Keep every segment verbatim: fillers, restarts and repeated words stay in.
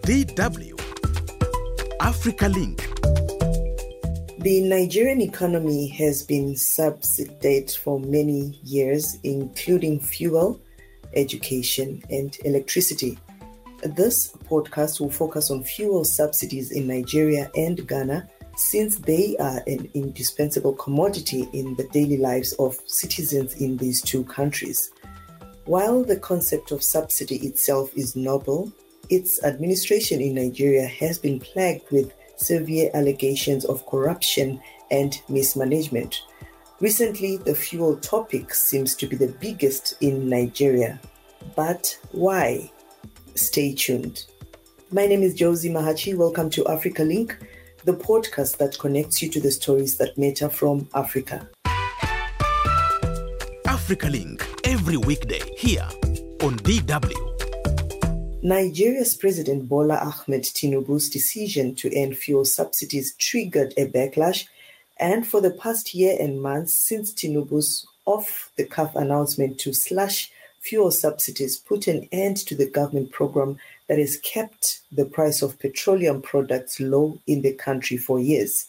D W Africa Link. The Nigerian economy has been subsidized for many years, including fuel, education, and electricity. This podcast will focus on fuel subsidies in Nigeria and Ghana, since they are an indispensable commodity in the daily lives of citizens in these two countries. While the concept of subsidy itself is noble, its administration in Nigeria has been plagued with severe allegations of corruption and mismanagement. Recently, the fuel topic seems to be the biggest in Nigeria. But why? Stay tuned. My name is Josie Mahachi. Welcome to Africa Link, the podcast that connects you to the stories that matter from Africa. Africa Link, every weekday here on D W. Nigeria's President Bola Ahmed Tinubu's decision to end fuel subsidies triggered a backlash, and for the past year and months since Tinubu's off-the-cuff announcement to slash fuel subsidies put an end to the government program that has kept the price of petroleum products low in the country for years.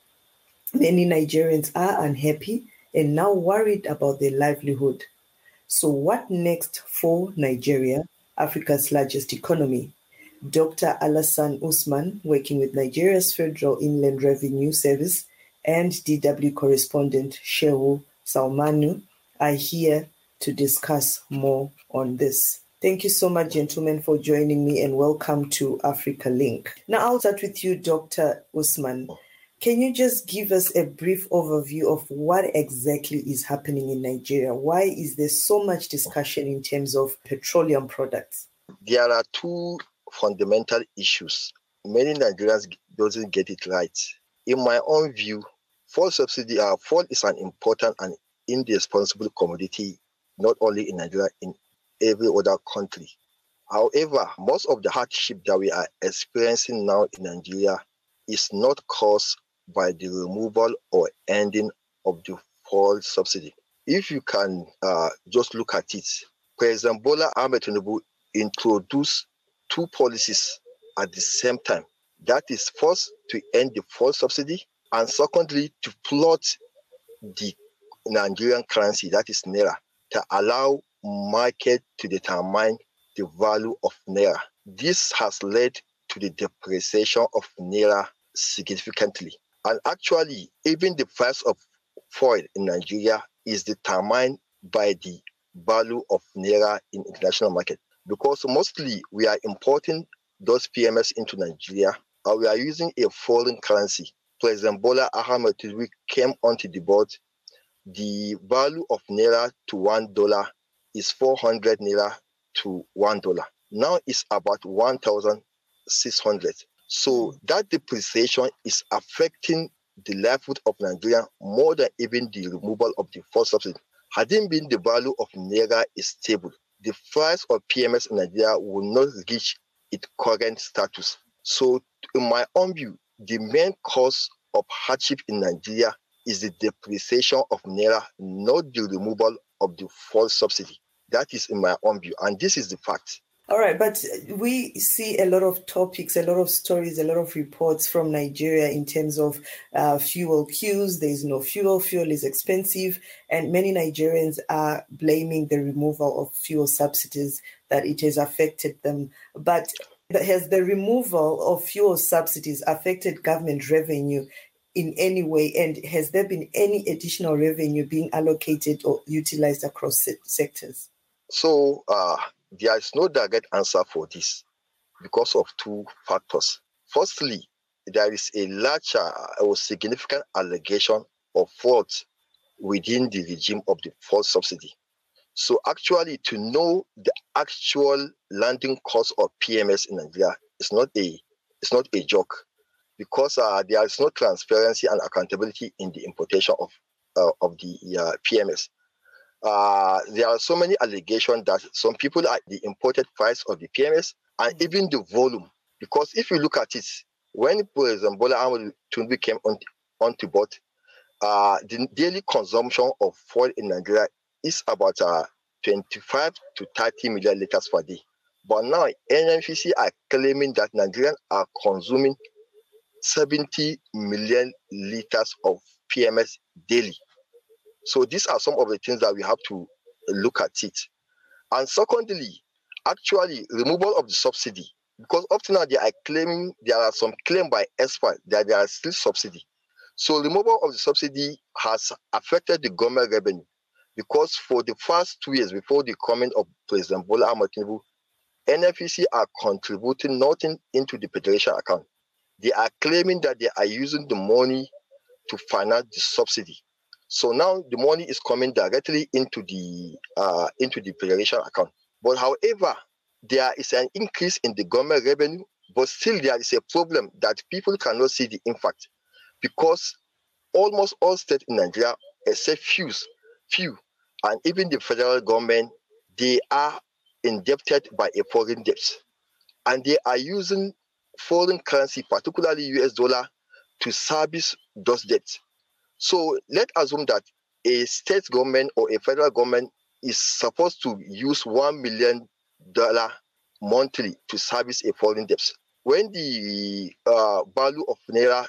Many Nigerians are unhappy and now worried about their livelihood. So what next for Nigeria, Africa's largest economy? Doctor Alassane Usman, working with Nigeria's Federal Inland Revenue Service, and D W correspondent Shehu Salmanu are here to discuss more on this. Thank you so much, gentlemen, for joining me, and welcome to Africa Link. Now, I'll start with you, Doctor Usman. Can you just give us a brief overview of what exactly is happening in Nigeria? Why is there so much discussion in terms of petroleum products? There are two fundamental issues. Many Nigerians doesn't get it right. In my own view, fuel subsidy, uh, fuel is an important and indispensable commodity, not only in Nigeria, in every other country. However, most of the hardship that we are experiencing now in Nigeria is not caused by the removal or ending of the fuel subsidy. If you can uh, just look at it, President Bola Ahmed Tinubu introduced two policies at the same time. That is, first, to end the fuel subsidy, and secondly, to float the Nigerian currency, that is Naira, to allow market to determine the value of Naira. This has led to the depreciation of Naira significantly. And actually, even the price of fuel in Nigeria is determined by the value of Naira in international market. Because mostly we are importing those P M S into Nigeria, and we are using a foreign currency. President Bola Ahmed Tinubu came onto the board. The value of Naira to one dollar is four hundred Naira to one dollar. Now it's about one thousand six hundred. So that depreciation is affecting the livelihood of Nigeria more than even the removal of the fuel subsidy. Had it been the value of Naira is stable, the price of P M S in Nigeria will not reach its current status. So in my own view, the main cause of hardship in Nigeria is the depreciation of Naira, not the removal of the fuel subsidy. That is in my own view, and this is the fact. All right, but we see a lot of topics, a lot of stories, a lot of reports from Nigeria in terms of uh, fuel queues. There is no fuel, fuel is expensive, and many Nigerians are blaming the removal of fuel subsidies that it has affected them. But has the removal of fuel subsidies affected government revenue in any way, and has there been any additional revenue being allocated or utilized across se- sectors? So uh, there is no direct answer for this because of two factors. Firstly, there is a large uh, or significant allegation of fraud within the regime of the fuel subsidy. So actually, to know the actual landing cost of P M S in Nigeria is not a it's not a joke, because uh, there is no transparency and accountability in the importation of uh, of the uh, P M S. Uh, there are so many allegations that some people are the imported price of the P M S and even the volume. Because if you look at it, when President Bola Ahmed Tinubu came on onto board, uh, the daily consumption of fuel in Nigeria is about uh, twenty-five to thirty million liters per day. But now N N P C are claiming that Nigerians are consuming seventy million liters of P M S daily. So these are some of the things that we have to look at it. And secondly, actually removal of the subsidy, because up to now they are claiming, there are some claim by experts that there are still subsidy. So removal of the subsidy has affected the government revenue, because for the first two years before the coming of President Bola Ahmed Tinubu, N N P C are contributing nothing into the federation account. They are claiming that they are using the money to finance the subsidy. So now the money is coming directly into the uh, into the federation account. But however, there is an increase in the government revenue, but still there is a problem that people cannot see the impact, because almost all states in Nigeria, except few, few, and even the federal government, they are indebted by a foreign debt, and they are using foreign currency, particularly U S dollar, to service those debts. So let's assume that a state government or a federal government is supposed to use one million dollars monthly to service a foreign debt. When the uh, value of Naira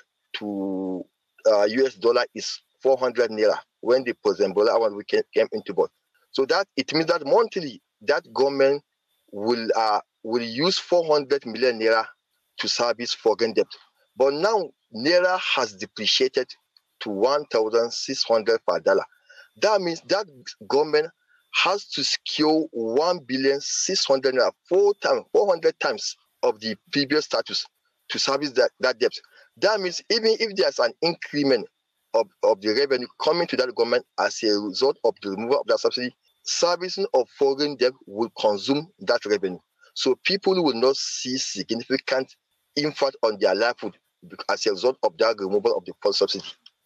to uh, U S dollar is four hundred Naira, when the President Bola Ahmed came into board. So that it means that monthly, that government will uh, will use four hundred million Naira to service foreign debt. But now Naira has depreciated to one thousand six hundred per dollar. That means that government has to secure one billion six hundred naira, four times, four hundred times of the previous status to service that, that debt. That means even if there's an increment of, of the revenue coming to that government as a result of the removal of that subsidy, servicing of foreign debt will consume that revenue. So people will not see significant impact on their livelihood as a result of that removal of the fuel subsidy.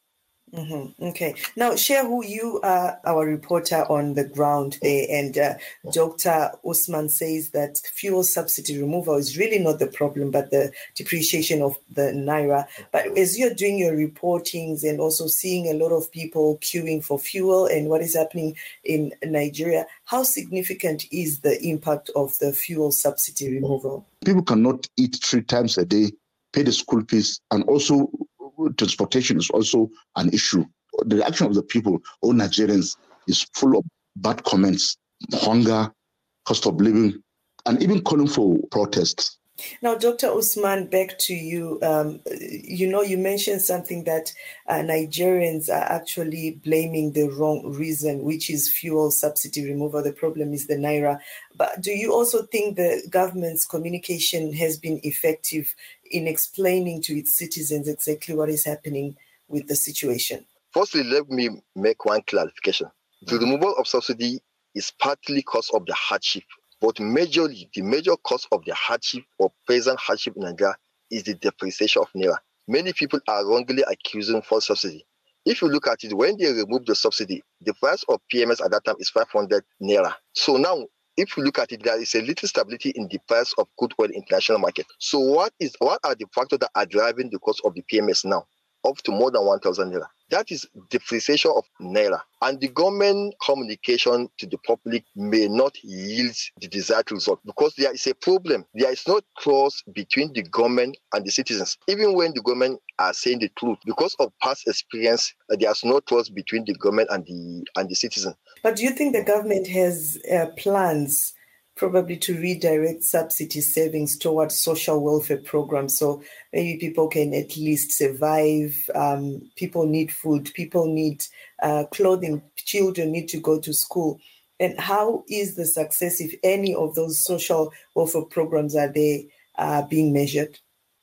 Mm-hmm. Okay. Now, Shehu, you are our reporter on the ground there, and uh, Doctor Usman says that fuel subsidy removal is really not the problem, but the depreciation of the Naira. But as you're doing your reportings and also seeing a lot of people queuing for fuel and what is happening in Nigeria, how significant is the impact of the fuel subsidy removal? People cannot eat three times a day, pay the school fees, and also transportation is also an issue. The reaction of the people, all Nigerians, is full of bad comments, hunger, cost of living, and even calling for protests. Now, Doctor Usman, back to you. Um, you know, you mentioned something that uh, Nigerians are actually blaming the wrong reason, which is fuel subsidy removal. The problem is the Naira. But do you also think the government's communication has been effective in explaining to its citizens exactly what is happening with the situation? Firstly, let me make one clarification. The removal of subsidy is partly because of the hardship. But majorly, the major cause of the hardship or present hardship in Nigeria is the depreciation of Naira. Many people are wrongly accusing fuel subsidy. If you look at it, when they remove the subsidy, the price of P M S at that time is five hundred Naira. So now, if you look at it, there is a little stability in the price of crude oil in international market. So what is what are the factors that are driving the cost of the P M S now up to more than one thousand Naira? That is depreciation of Naira. And the government communication to the public may not yield the desired result because there is a problem. There is no trust between the government and the citizens. Even when the government are saying the truth, because of past experience, there is no trust between the government and the and the citizen. But do you think the government has uh, plans probably to redirect subsidy savings towards social welfare programs, so maybe people can at least survive? Um, people need food, people need uh, clothing, children need to go to school. And how is the success, if any, of those social welfare programs are they uh, being measured?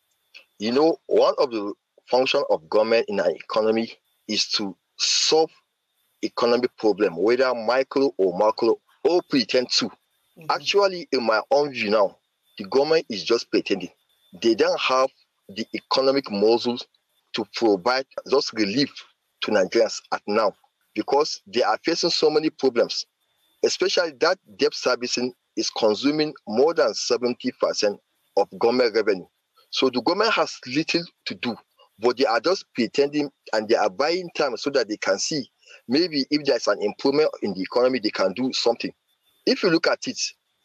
You know, one of the functions of government in an economy is to solve economic problem, whether micro or macro, or pretend to. Mm-hmm. Actually, in my own view now, the government is just pretending. They don't have the economic muscles to provide just relief to Nigerians at now because they are facing so many problems, especially that debt servicing is consuming more than seventy percent of government revenue. So the government has little to do, but they are just pretending and they are buying time so that they can see maybe if there's an improvement in the economy, they can do something. If you look at it,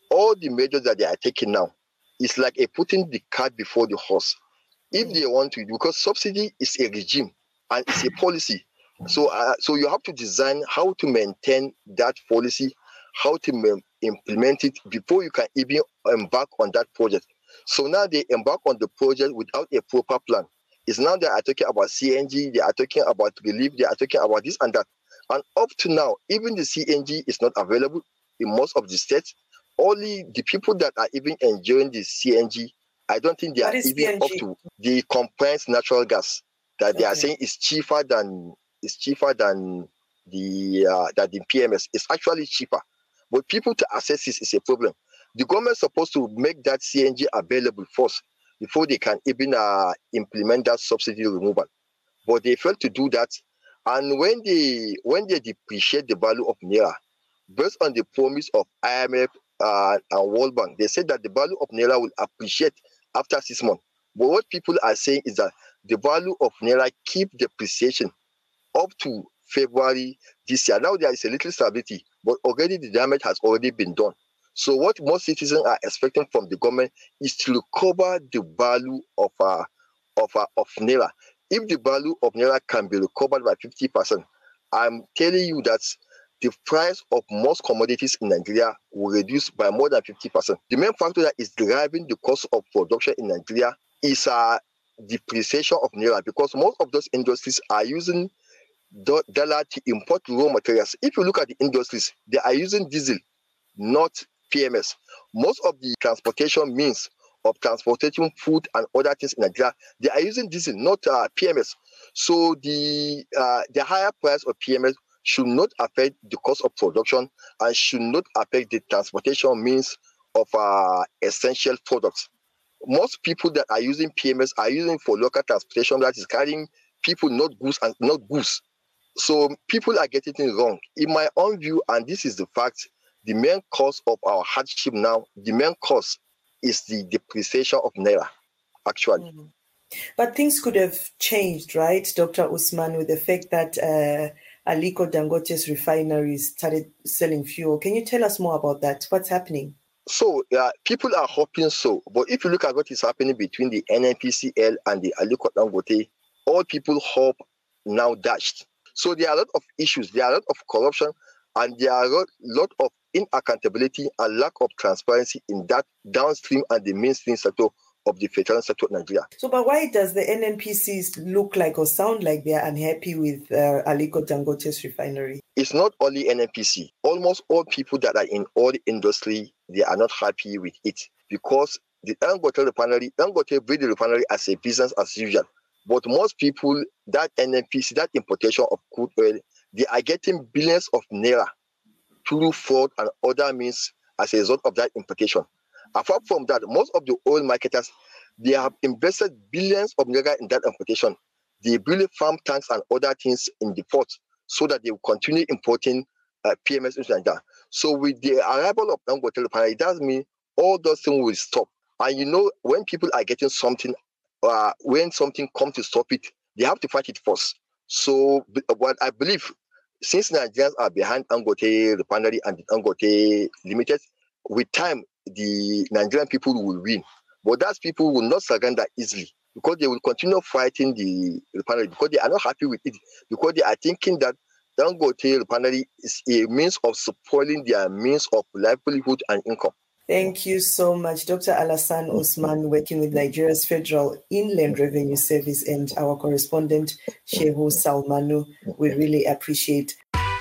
all the measures that they are taking now is like a putting the cart before the horse. If they want to, because subsidy is a regime and it's a policy. So, uh, so you have to design how to maintain that policy, how to ma- implement it before you can even embark on that project. So now they embark on the project without a proper plan. It's now they are talking about C N G, they are talking about relief, they are talking about this and that. And up to now, even the C N G is not available in most of the states. Only the people that are even enjoying the C N G, I don't think they What are is even C N G? up to the compressed natural gas that Okay. they are saying is cheaper than is cheaper than the uh, that the P M S. It's actually cheaper, but people to access this is a problem. The government is supposed to make that C N G available first before they can even uh, implement that subsidy removal. But they failed to do that, and when they when they depreciate the value of naira, based on the promise of I M F uh, and World Bank, they said that the value of naira will appreciate after six months. But what people are saying is that the value of naira keep depreciation up to February this year. Now there is a little stability, but already the damage has already been done. So what most citizens are expecting from the government is to recover the value of uh, of uh, of naira. If the value of naira can be recovered by fifty percent, I'm telling you that the price of most commodities in Nigeria will reduce by more than fifty percent. The main factor that is driving the cost of production in Nigeria is uh, depreciation of naira, because most of those industries are using do- dollar to import raw materials. If you look at the industries, they are using diesel, not P M S. Most of the transportation means of transporting food and other things in Nigeria, they are using diesel, not uh, P M S. So the uh, the higher price of P M S should not affect the cost of production and should not affect the transportation means of uh, essential products. Most people that are using P M S are using for local transportation that is carrying people, not goods and not goods. So people are getting it wrong. In my own view, and this is the fact, the main cause of our hardship now, the main cause is the depreciation of naira, actually. Mm. But things could have changed, right, Doctor Usman, with the fact that uh, Aliko Dangote's refineries started selling fuel. Can you tell us more about that? What's happening? So uh, people are hoping so. But if you look at what is happening between the N N P C L and the Aliko Dangote, all people hope now dashed. So there are a lot of issues. There are a lot of corruption, and there are a lot, lot of inaccountability and lack of transparency in that downstream and the mainstream sector of the petroleum sector of Nigeria. So, but why does the N N P Cs look like or sound like they are unhappy with uh, Aliko Dangote's refinery? It's not only N N P C. Almost all people that are in oil industry, they are not happy with it, because the Dangote refinery, Dangote built the refinery as a business as usual. But most people, that N N P C, that importation of crude oil, they are getting billions of naira through fraud and other means as a result of that importation. Apart from that, most of the oil marketers, they have invested billions of naira in that importation. They build farm tanks and other things in the port so that they will continue importing uh, P M S into Nigeria. So with the arrival of Dangote refinery, it does mean all those things will stop. And you know, when people are getting something, uh, when something comes to stop it, they have to fight it first. So what I believe, since Nigerians are behind Dangote refinery and Dangote Limited, with time, the Nigerian people will win. But those people will not surrender easily, because they will continue fighting the refinery, because they are not happy with it, because they are thinking that Dangote refinery is a means of spoiling their means of livelihood and income. Thank you so much, Doctor Alassane Usman, working with Nigeria's Federal Inland Revenue Service, and our correspondent, Shehu Salmanu. We really appreciate.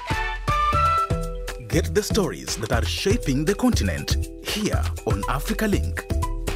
Get the stories that are shaping the continent here on Africa Link.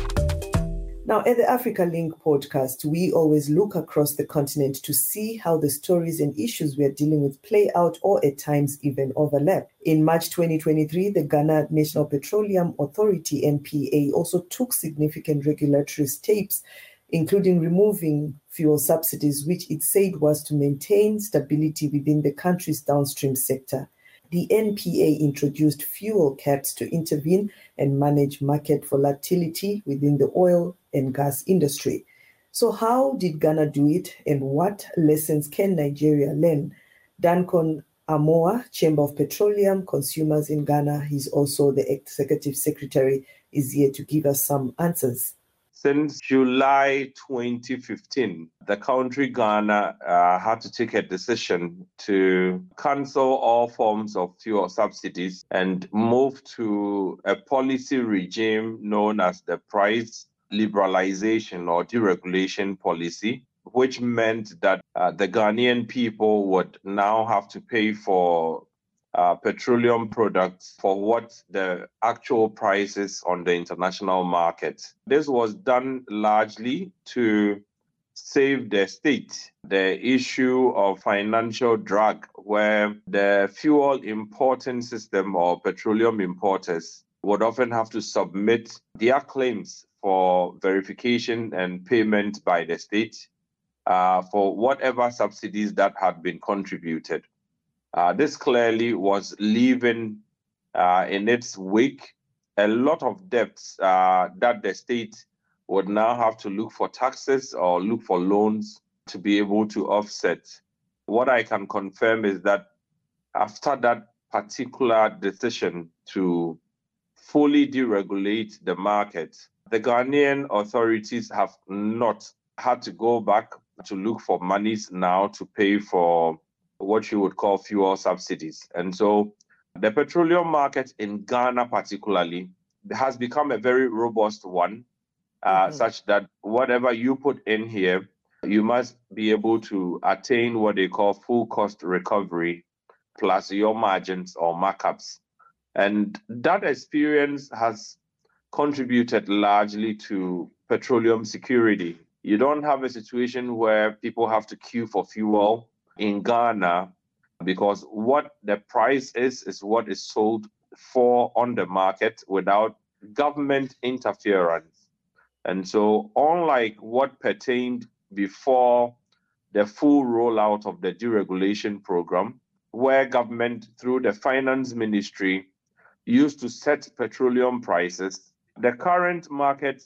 Now, at the Africa Link podcast, we always look across the continent to see how the stories and issues we are dealing with play out, or at times even overlap. In March twenty twenty-three, the Ghana National Petroleum Authority, N P A, also took significant regulatory steps, including removing fuel subsidies, which it said was to maintain stability within the country's downstream sector. The N P A introduced fuel caps to intervene and manage market volatility within the oil and gas industry. So how did Ghana do it, and what lessons can Nigeria learn? Dankon Amoa, Chamber of Petroleum Consumers in Ghana. He's also the Executive Secretary, is here to give us some answers. Since July twenty fifteen, the country Ghana uh, had to take a decision to cancel all forms of fuel subsidies and move to a policy regime known as the price liberalization or deregulation policy, which meant that uh, the Ghanaian people would now have to pay for Uh, petroleum products for what the actual price is on the international market. This was done largely to save the state the issue of financial drag, where the fuel importing system or petroleum importers would often have to submit their claims for verification and payment by the state uh, for whatever subsidies that had been contributed. Uh, this clearly was leaving uh, in its wake a lot of debts uh, that the state would now have to look for taxes or look for loans to be able to offset. What I can confirm is that after that particular decision to fully deregulate the market, the Ghanaian authorities have not had to go back to look for monies now to pay for what you would call fuel subsidies. And so the petroleum market in Ghana particularly has become a very robust one, uh, mm-hmm. such that whatever you put in here, you must be able to attain what they call full cost recovery plus your margins or markups. And that experience has contributed largely to petroleum security. You don't have a situation where people have to queue for fuel in Ghana, because what the price is, is what is sold for on the market without government interference. And so unlike what pertained before the full rollout of the deregulation program, where government through the finance ministry used to set petroleum prices, the current market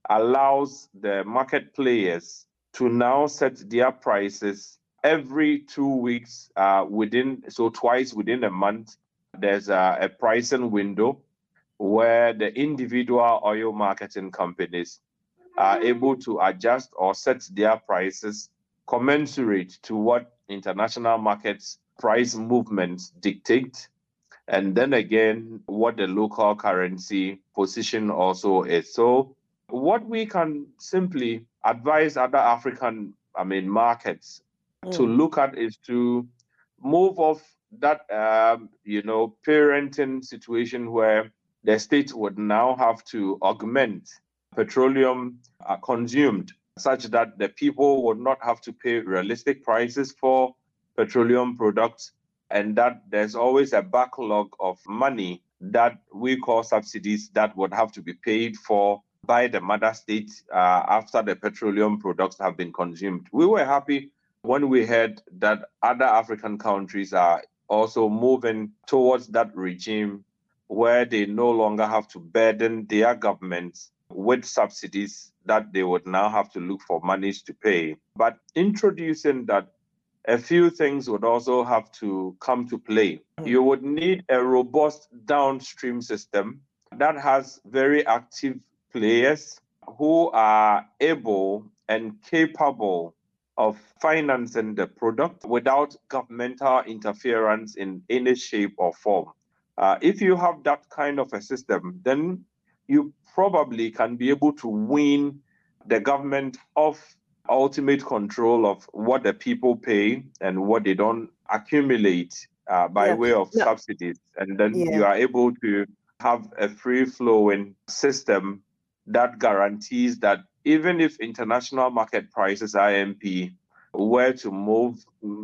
allows the market players to now set their prices every two weeks uh, within, so twice within a month. There's a, a pricing window where the individual oil marketing companies are able to adjust or set their prices commensurate to what international markets price movements dictate. And then again, what the local currency position also is. So what we can simply advise other African, I mean, markets to look at is to move off that, um, you know, parenting situation where the state would now have to augment petroleum uh, consumed such that the people would not have to pay realistic prices for petroleum products, and that there's always a backlog of money that we call subsidies that would have to be paid for by the mother state uh, after the petroleum products have been consumed. We were happy when we heard that other African countries are also moving towards that regime where they no longer have to burden their governments with subsidies that they would now have to look for monies to pay. But introducing that, a few things would also have to come to play. You would need a robust downstream system that has very active players who are able and capable of financing the product without governmental interference in any shape or form. Uh, if you have that kind of a system, then you probably can be able to wean the government off ultimate control of what the people pay and what they don't accumulate uh, by yeah. way of yeah. subsidies. And then yeah. you are able to have a free-flowing system that guarantees that even if international market prices, I M P, were to move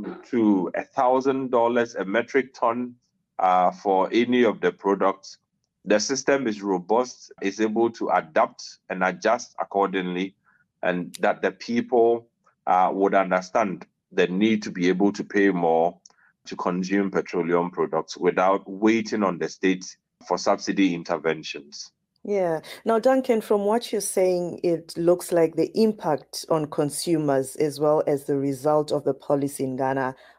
to one thousand dollars a metric ton uh, for any of the products, the system is robust, is able to adapt and adjust accordingly, and that the people uh, would understand the need to be able to pay more to consume petroleum products without waiting on the state for subsidy interventions. Yeah. Now, Duncan, from what you're saying, it looks like the impact on consumers as well as the result of the policy in Ghana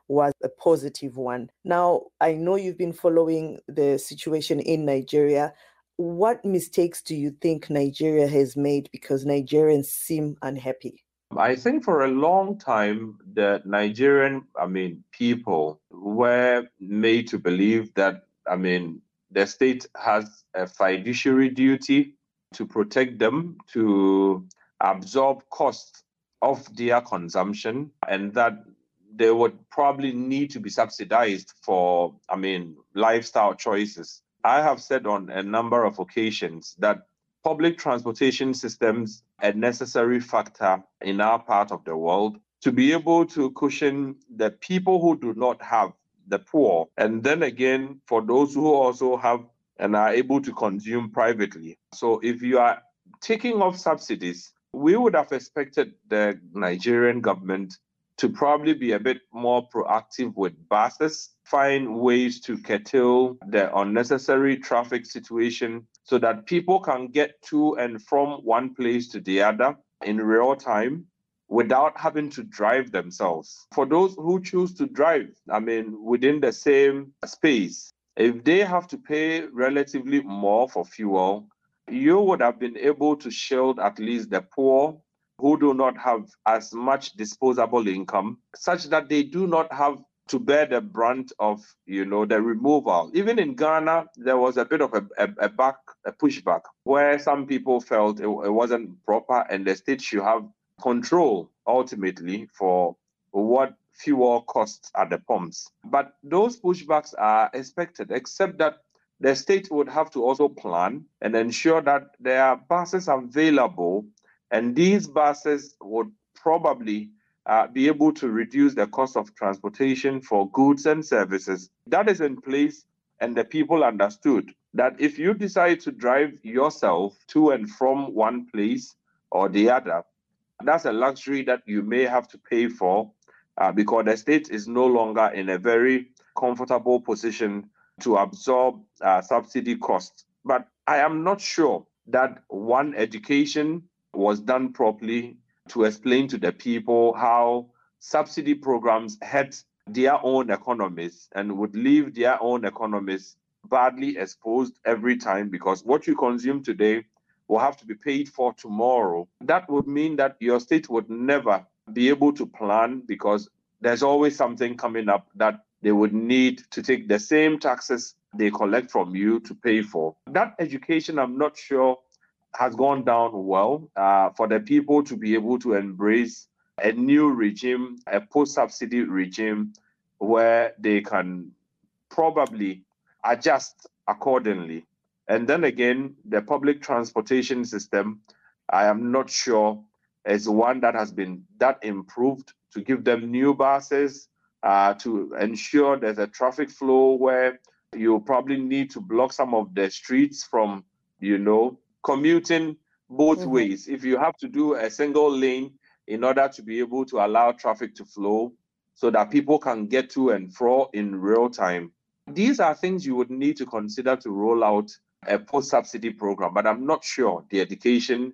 was a positive one. Now, I know you've been following the situation in Nigeria. What mistakes do you think Nigeria has made because Nigerians seem unhappy? I think for a long time, the Nigerian, I mean, people were made to believe that, I mean, the state has a fiduciary duty to protect them, to absorb costs of their consumption, and that they would probably need to be subsidized for, I mean, lifestyle choices. I have said on a number of occasions that public transportation systems are a necessary factor in our part of the world to be able to cushion the people who do not have, the poor, and then again, for those who also have and are able to consume privately. So if you are taking off subsidies, we would have expected the Nigerian government to probably be a bit more proactive with buses, find ways to curtail the unnecessary traffic situation so that people can get to and from one place to the other in real time without having to drive themselves. For those who choose to drive, I mean, within the same space, if they have to pay relatively more for fuel, you would have been able to shield at least the poor who do not have as much disposable income, such that they do not have to bear the brunt of, you know, the removal. Even in Ghana, there was a bit of a, a, a back, a pushback, where some people felt it, it wasn't proper and the state should have control ultimately for what fuel costs at the pumps. But those pushbacks are expected, except that the state would have to also plan and ensure that there are buses available, and these buses would probably uh, be able to reduce the cost of transportation for goods and services. That is in place, and the people understood that if you decide to drive yourself to and from one place or the other, that's a luxury that you may have to pay for uh, because the state is no longer in a very comfortable position to absorb uh, subsidy costs. But I am not sure that one, education was done properly to explain to the people how subsidy programs hurt their own economies and would leave their own economies badly exposed every time, because what you consume today will have to be paid for tomorrow. That would mean that your state would never be able to plan, because there's always something coming up that they would need to take the same taxes they collect from you to pay for. That education, I'm not sure, has gone down well uh, for the people to be able to embrace a new regime, a post-subsidy regime, where they can probably adjust accordingly. And then again, the public transportation system, I am not sure is one that has been that improved to give them new buses, uh, to ensure there's a traffic flow where you probably need to block some of the streets from, you know, commuting both mm-hmm. ways. If you have to do a single lane in order to be able to allow traffic to flow so that people can get to and fro in real time. These are things you would need to consider to roll out a post-subsidy program, but I'm not sure the education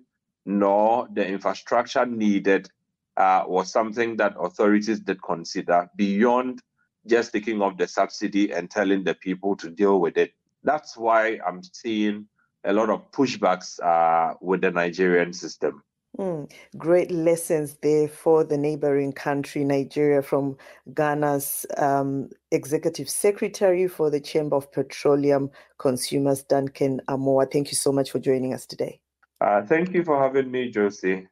nor the infrastructure needed uh, was something that authorities did consider beyond just taking off the subsidy and telling the people to deal with it. That's why I'm seeing a lot of pushbacks uh, with the Nigerian system. Mm, great lessons there for the neighboring country, Nigeria, from Ghana's um, Executive Secretary for the Chamber of Petroleum Consumers, Duncan Amoah. Thank you so much for joining us today. Uh, thank you for having me, Josie.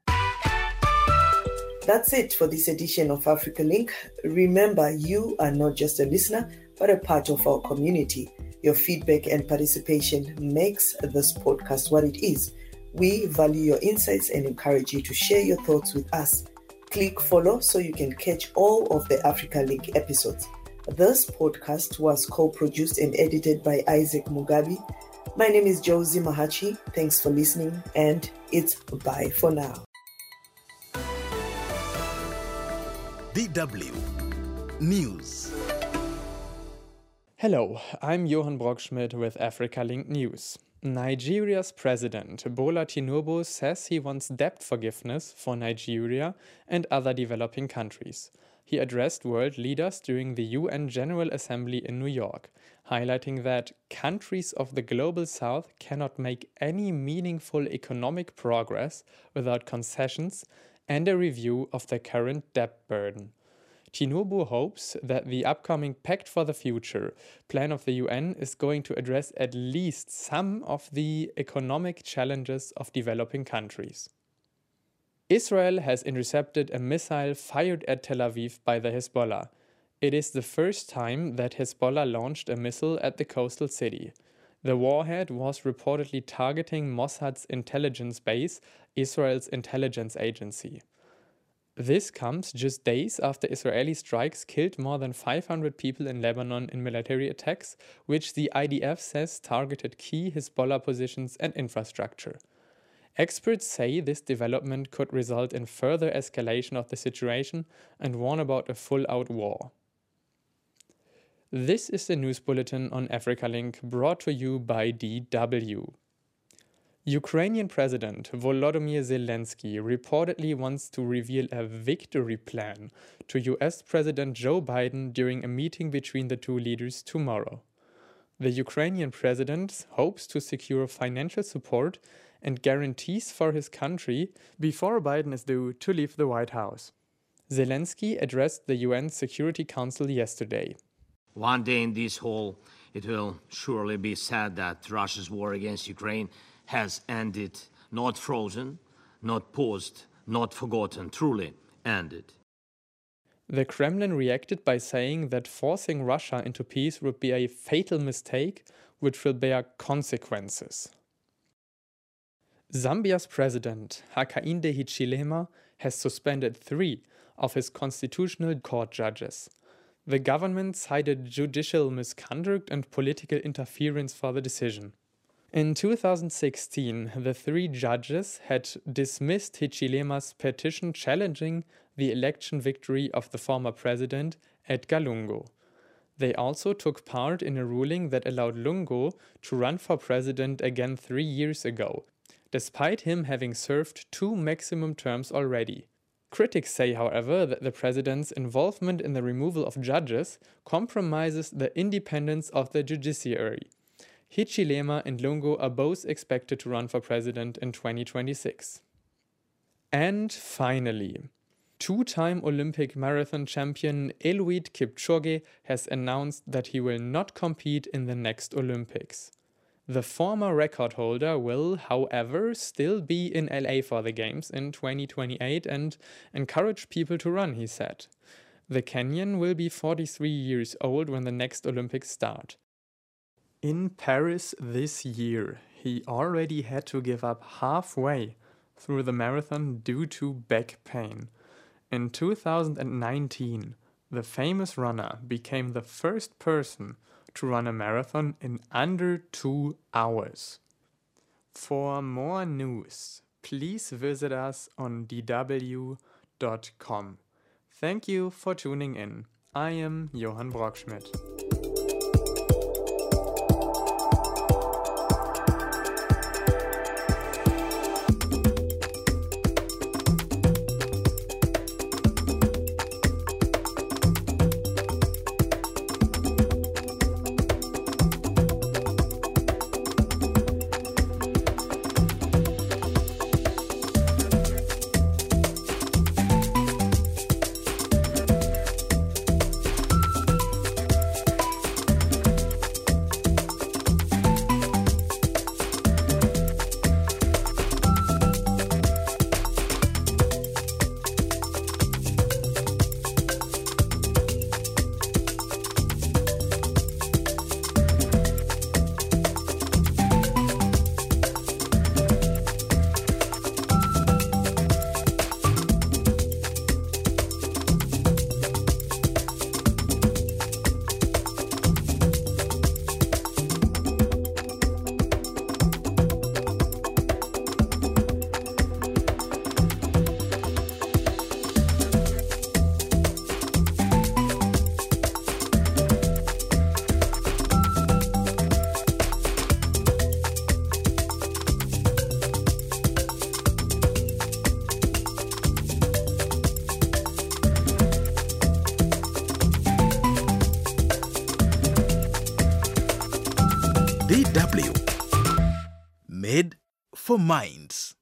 That's it for this edition of Africa Link. Remember, you are not just a listener, but a part of our community. Your feedback and participation makes this podcast what it is. We value your insights and encourage you to share your thoughts with us. Click follow so you can catch all of the Africa Link episodes. This podcast was co-produced and edited by Isaac Mugabi. My name is Josie Mahachi. Thanks for listening, and it's bye for now. D W News. Hello, I'm Johann Brockschmidt with Africa Link News. Nigeria's president, Bola Tinubu, says he wants debt forgiveness for Nigeria and other developing countries. he addressed world leaders during the U N General Assembly in New York, highlighting that countries of the global south cannot make any meaningful economic progress without concessions and a review of their current debt burden. Tinubu hopes that the upcoming Pact for the Future plan of the U N is going to address at least some of the economic challenges of developing countries. Israel has intercepted a missile fired at Tel Aviv by the Hezbollah. It is the first time that Hezbollah launched a missile at the coastal city. The warhead was reportedly targeting Mossad's intelligence base, Israel's intelligence agency. This comes just days after Israeli strikes killed more than five hundred people in Lebanon in military attacks, which the I D F says targeted key Hezbollah positions and infrastructure. Experts say this development could result in further escalation of the situation and warn about a full-out war. This is the news bulletin on AfricaLink, brought to you by D W. Ukrainian President Volodymyr Zelensky reportedly wants to reveal a victory plan to U S President Joe Biden during a meeting between the two leaders tomorrow. The Ukrainian president hopes to secure financial support and guarantees for his country before Biden is due to leave the White House. Zelensky addressed the U N Security Council yesterday. One day in this hall, it will surely be said that Russia's war against Ukraine has ended, not frozen, not paused, not forgotten, truly ended. The Kremlin reacted by saying that forcing Russia into peace would be a fatal mistake which will bear consequences. Zambia's president, Hakainde Hichilema, has suspended three of his constitutional court judges. The government cited judicial misconduct and political interference for the decision. In two thousand sixteen, the three judges had dismissed Hichilema's petition challenging the election victory of the former president, Edgar Lungu. They also took part in a ruling that allowed Lungu to run for president again three years ago, despite him having served two maximum terms already. Critics say, however, that the president's involvement in the removal of judges compromises the independence of the judiciary. Hichilema and Lungu are both expected to run for president in twenty twenty-six. And finally, two-time Olympic marathon champion Eliud Kipchoge has announced that he will not compete in the next Olympics. The former record holder will, however, still be in L A for the Games in twenty twenty-eight and encourage people to run, he said. The Kenyan will be forty-three years old when the next Olympics start. In Paris this year, he already had to give up halfway through the marathon due to back pain. In two thousand nineteen, the famous runner became the first person to run a marathon in under two hours. For more news, please visit us on d w dot com. Thank you for tuning in. I am Johann Brockschmidt. for minds.